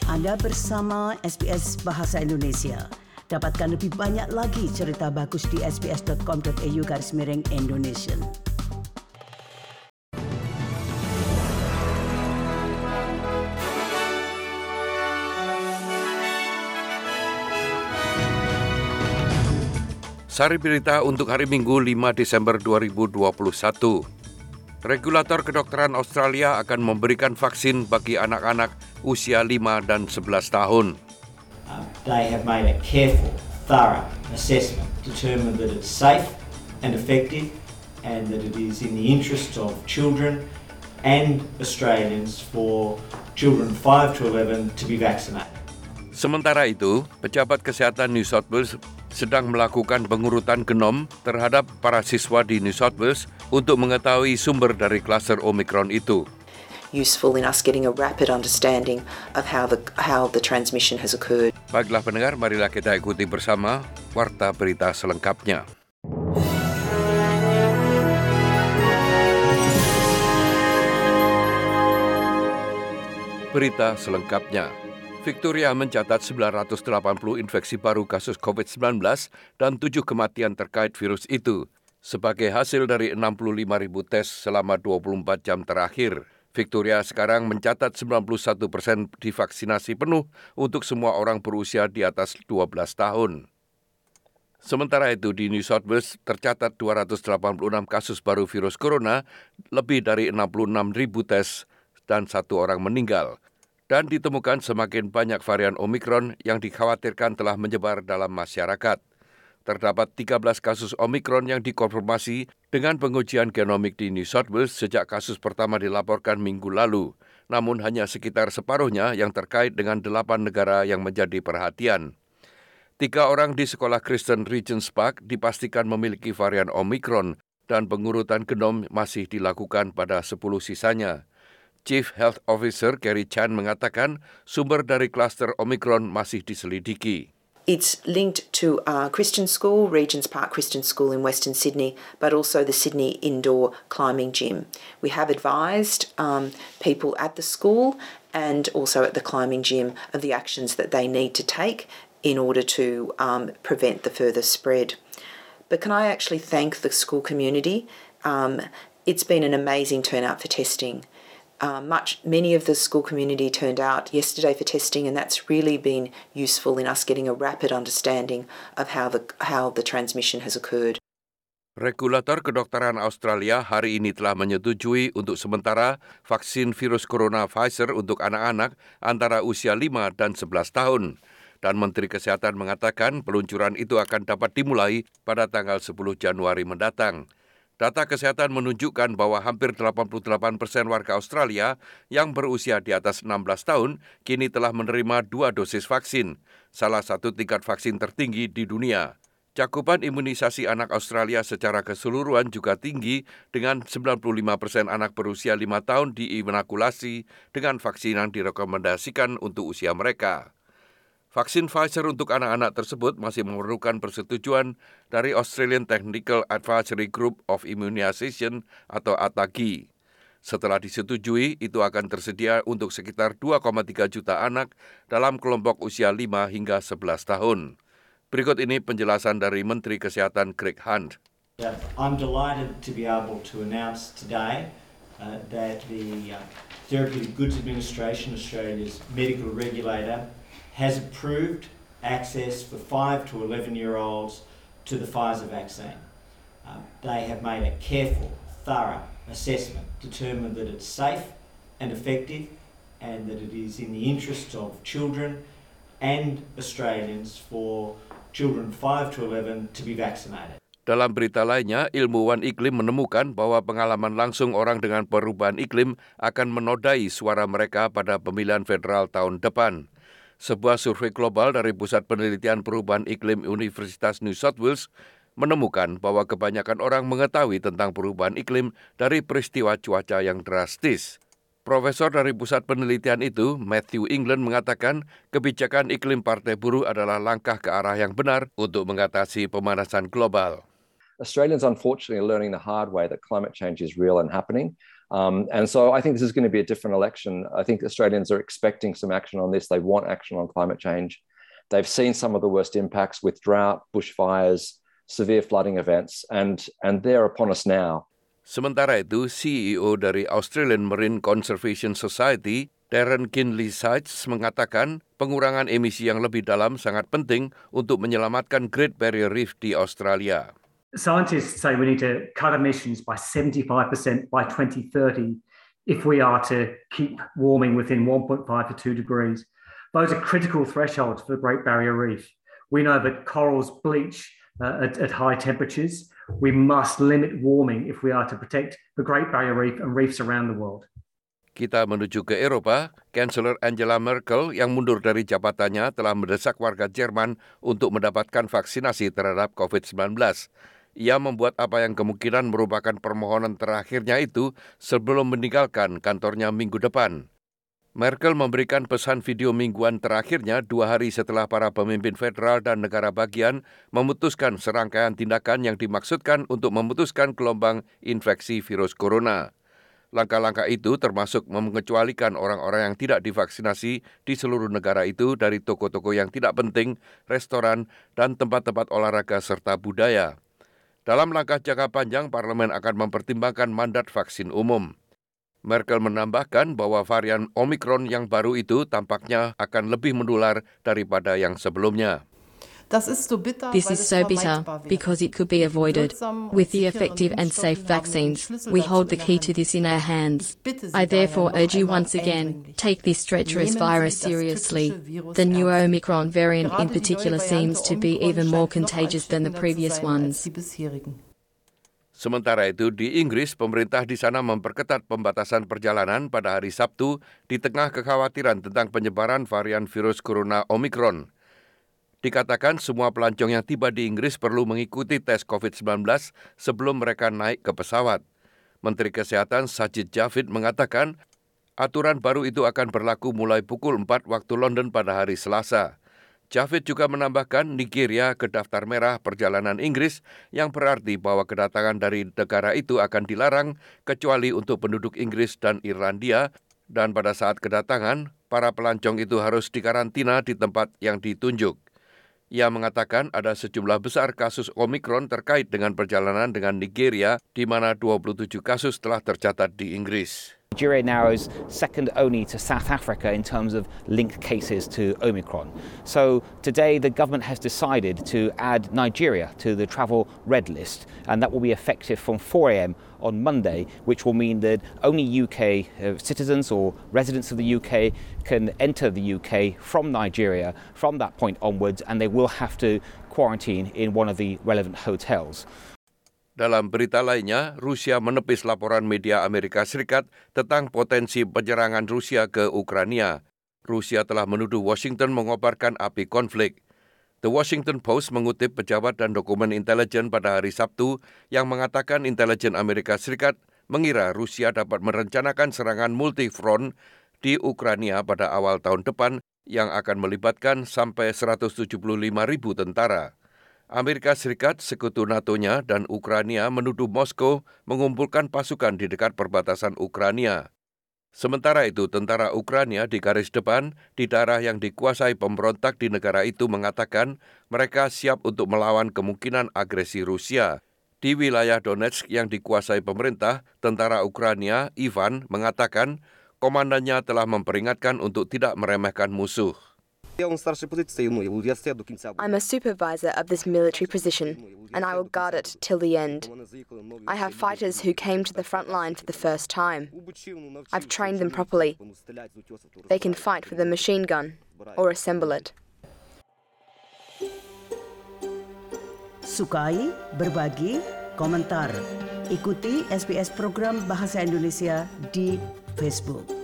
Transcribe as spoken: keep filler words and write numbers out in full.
Anda bersama S B S Bahasa Indonesia. Dapatkan lebih banyak lagi cerita bagus di sbs.com.au garis miring Indonesia. Sari berita untuk hari Minggu lima Desember dua ribu dua puluh satu. Regulator kedokteran Australia akan memberikan vaksin bagi anak-anak usia lima dan sebelas tahun. Uh, they have made a careful, thorough assessment, determined that it's safe and effective and that it is in the interest of children and Australians for children five to eleven to be vaccinated. Sementara itu, pejabat kesehatan New South Wales sedang melakukan pengurutan genom terhadap para siswa di New South Wales untuk mengetahui sumber dari kluster Omicron itu. Useful in us getting a rapid understanding of how the how the transmission has occurred. Baiklah pendengar, marilah kita ikuti bersama warta berita selengkapnya. Berita selengkapnya. Victoria mencatat sembilan ratus delapan puluh infeksi baru kasus covid sembilan belas dan tujuh kematian terkait virus itu. Sebagai hasil dari enam puluh lima ribu tes selama dua puluh empat jam terakhir, Victoria sekarang mencatat sembilan puluh satu persen divaksinasi penuh untuk semua orang berusia di atas dua belas tahun. Sementara itu di New South Wales tercatat dua ratus delapan puluh enam kasus baru virus corona, lebih dari enam puluh enam ribu tes dan satu orang meninggal. Dan ditemukan semakin banyak varian Omicron yang dikhawatirkan telah menyebar dalam masyarakat. Terdapat tiga belas kasus Omicron yang dikonfirmasi dengan pengujian genomik di New South Wales sejak kasus pertama dilaporkan minggu lalu. Namun hanya sekitar separuhnya yang terkait dengan delapan negara yang menjadi perhatian. Tiga orang di sekolah Kristen Regents Park dipastikan memiliki varian Omicron dan pengurutan genom masih dilakukan pada sepuluh sisanya. Chief Health Officer Kerry Chan mengatakan sumber dari kluster Omicron masih diselidiki. It's linked to uh, Christian School, Regents Park Christian School in Western Sydney, but also the Sydney Indoor Climbing Gym. We have advised um, people at the school and also at the climbing gym of the actions that they need to take in order to um, prevent the further spread. But can I actually thank the school community? Um, it's been an amazing turnout for testing. Uh, much, many of the school community turned out yesterday for testing, and that's really been useful in us getting a rapid understanding of how the how the transmission has occurred. Regulator kedokteran Australia hari ini telah menyetujui untuk sementara vaksin virus corona Pfizer untuk anak-anak antara usia lima dan sebelas tahun. Dan Menteri Kesehatan mengatakan peluncuran itu akan dapat dimulai pada tanggal sepuluh Januari mendatang. Data kesehatan menunjukkan bahwa hampir delapan puluh delapan persen warga Australia yang berusia di atas enam belas tahun kini telah menerima dua dosis vaksin, salah satu tingkat vaksin tertinggi di dunia. Cakupan imunisasi anak Australia secara keseluruhan juga tinggi dengan sembilan puluh lima persen anak berusia lima tahun diinokulasi dengan vaksin yang direkomendasikan untuk usia mereka. Vaksin Pfizer untuk anak-anak tersebut masih memerlukan persetujuan dari Australian Technical Advisory Group of Immunisation atau A T A G I. Setelah disetujui, itu akan tersedia untuk sekitar dua koma tiga juta anak dalam kelompok usia lima hingga sebelas tahun. Berikut ini penjelasan dari Menteri Kesehatan Greg Hunt. I'm delighted to be able to announce today uh, that the uh, Therapeutic Goods Administration, Australia's medical regulator, has approved access for five to eleven-year-olds to the Pfizer vaccine. Uh, they have made a careful, thorough assessment, determined that it's safe and effective and that it is in the interest of children and Australians for children five to eleven to be vaccinated. Dalam berita lainnya, ilmuwan iklim menemukan bahwa pengalaman langsung orang dengan perubahan iklim akan menodai suara mereka pada pemilihan federal tahun depan. Sebuah survei global dari Pusat Penelitian Perubahan Iklim Universitas New South Wales menemukan bahwa kebanyakan orang mengetahui tentang perubahan iklim dari peristiwa cuaca yang drastis. Profesor dari pusat penelitian itu, Matthew England, mengatakan kebijakan iklim Partai Buruh adalah langkah ke arah yang benar untuk mengatasi pemanasan global. Australians unfortunately are learning the hard way that climate change is real and happening. Um, and so I think this is going to be a different election. I think Australians are expecting some action on this. They want action on climate change. They've seen some of the worst impacts with drought, bushfires, severe flooding events, and, and they're upon us now. Sementara itu, C E O dari Australian Marine Conservation Society, Darren Kinley Sides, mengatakan pengurangan emisi yang lebih dalam sangat penting untuk menyelamatkan Great Barrier Reef di Australia. Scientists say we need to cut emissions by seventy-five percent by twenty thirty if we are to keep warming within one point five to two degrees. Those are critical thresholds for the Great Barrier Reef. We know that corals bleach uh, at, at high temperatures. We must limit warming if we are to protect the Great Barrier Reef and reefs around the world. Kita menuju ke Eropa. Chancellor Angela Merkel yang mundur dari jabatannya telah mendesak warga Jerman untuk mendapatkan vaksinasi terhadap covid sembilan belas. Ia membuat apa yang kemungkinan merupakan permohonan terakhirnya itu sebelum meninggalkan kantornya minggu depan. Merkel memberikan pesan video mingguan terakhirnya dua hari setelah para pemimpin federal dan negara bagian memutuskan serangkaian tindakan yang dimaksudkan untuk memutuskan gelombang infeksi virus corona. Langkah-langkah itu termasuk mengecualikan orang-orang yang tidak divaksinasi di seluruh negara itu dari toko-toko yang tidak penting, restoran, dan tempat-tempat olahraga serta budaya. Dalam langkah jangka panjang, parlemen akan mempertimbangkan mandat vaksin umum. Merkel menambahkan bahwa varian Omicron yang baru itu tampaknya akan lebih menular daripada yang sebelumnya. This is so bitter because it could be avoided. With the effective and safe vaccines, we hold the key to this in our hands. I therefore urge you once again, take this treacherous virus seriously. The new Omicron variant in particular seems to be even more contagious than the previous ones. Sementara itu, di Inggris, pemerintah di sana memperketat pembatasan perjalanan pada hari Sabtu di tengah kekhawatiran tentang penyebaran varian virus corona Omicron. Dikatakan semua pelancong yang tiba di Inggris perlu mengikuti tes covid sembilan belas sebelum mereka naik ke pesawat. Menteri Kesehatan Sajid Javid mengatakan aturan baru itu akan berlaku mulai pukul empat waktu London pada hari Selasa. Javid juga menambahkan Nigeria ke daftar merah perjalanan Inggris yang berarti bahwa kedatangan dari negara itu akan dilarang kecuali untuk penduduk Inggris dan Irlandia, dan pada saat kedatangan, para pelancong itu harus dikarantina di tempat yang ditunjuk. Ia mengatakan ada sejumlah besar kasus Omicron terkait dengan perjalanan dengan Nigeria, di mana dua puluh tujuh kasus telah tercatat di Inggris. Nigeria now is second only to South Africa in terms of linked cases to Omicron. So today the government has decided to add Nigeria to the travel red list, and that will be effective from four a.m. on Monday, which will mean that only U K uh, citizens or residents of the U K can enter the U K from Nigeria from that point onwards, and they will have to quarantine in one of the relevant hotels. Dalam berita lainnya, Rusia menepis laporan media Amerika Serikat tentang potensi penyerangan Rusia ke Ukraina. Rusia telah menuduh Washington mengobarkan api konflik. The Washington Post mengutip pejabat dan dokumen intelijen pada hari Sabtu yang mengatakan intelijen Amerika Serikat mengira Rusia dapat merencanakan serangan multifront di Ukraina pada awal tahun depan yang akan melibatkan sampai seratus tujuh puluh lima ribu tentara. Amerika Serikat, sekutu NATO-nya, dan Ukraina menuduh Moskow mengumpulkan pasukan di dekat perbatasan Ukraina. Sementara itu, tentara Ukraina di garis depan di daerah yang dikuasai pemberontak di negara itu mengatakan mereka siap untuk melawan kemungkinan agresi Rusia. Di wilayah Donetsk yang dikuasai pemerintah, tentara Ukraina, Ivan, mengatakan komandannya telah memperingatkan untuk tidak meremehkan musuh. I'm a supervisor of this military position, and I will guard it till the end. I have fighters who came to the front line for the first time. I've trained them properly. They can fight with a machine gun or assemble it. Sukai, berbagi, komentar. Ikuti S B S program Bahasa Indonesia di Facebook.